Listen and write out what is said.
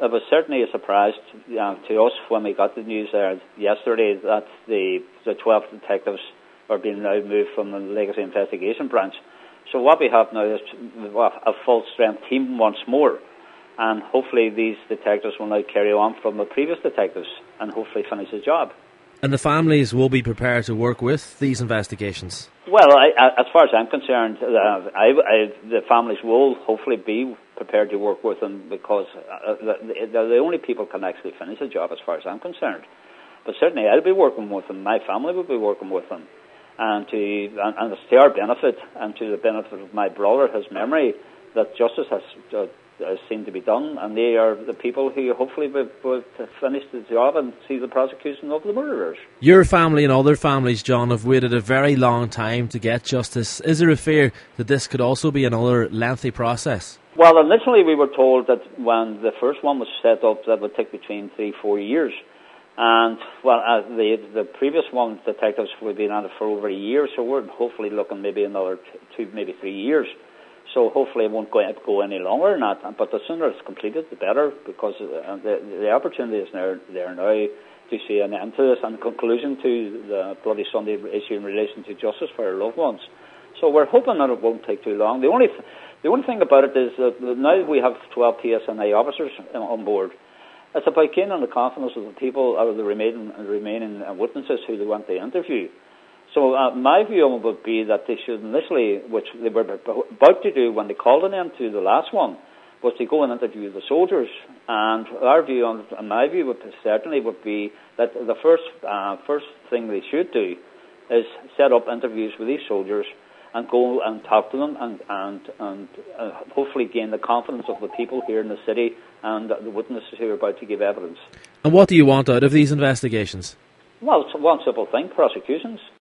it was certainly a surprise to us when we got the news there yesterday that the 12 detectives are being now moved from the Legacy Investigation Branch. So what we have now is a full-strength team once more, and hopefully these detectives will now carry on from the previous detectives and hopefully finish the job. And the families will be prepared to work with these investigations? Well, as far as I'm concerned, the families will hopefully be prepared to work with them, because they're the only people who can actually finish the job as far as I'm concerned. But certainly I'll be working with them, my family will be working with them, and it's to our benefit and to the benefit of my brother, his memory, that justice has seemed to be done, and they are the people who hopefully will finish the job and see the prosecution of the murderers. Your family and other families, John, have waited a very long time to get justice. Is there a fear that this could also be another lengthy process? Well, initially we were told that when the first one was set up, that would take between 3-4 years. And, well, the previous one, detectives, we've been at it for over a year, so we're hopefully looking maybe another 2, maybe 3 years. So hopefully it won't go any longer than that. But the sooner it's completed, the better, because the opportunity is there now to see an end to this and conclusion to the Bloody Sunday issue in relation to justice for our loved ones. So we're hoping that it won't take too long. The only thing about it is that now we have 12 PSNI officers on board. It's about gaining the confidence of the people, or the remaining witnesses who they want to interview. So my view would be that they should initially, which they were about to do when they called on them to the last one, was to go and interview the soldiers. And our view, and my view would be that the first thing they should do is set up interviews with these soldiers and go and talk to them and hopefully gain the confidence of the people here in the city and the witnesses who are about to give evidence. And what do you want out of these investigations? Well, it's one simple thing: prosecutions.